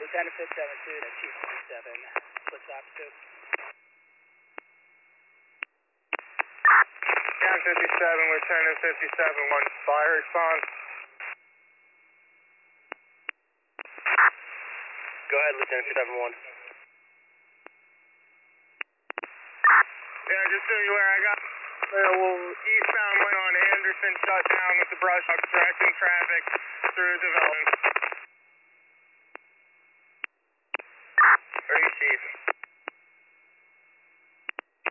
Lieutenant 572 to 247, switch opposite. Down 57, Lieutenant 57, 1 fire response. Go ahead, Lieutenant 571. Yeah, just so you're aware, I got eastbound lane on Anderson shut down with the brush obstructing traffic through development.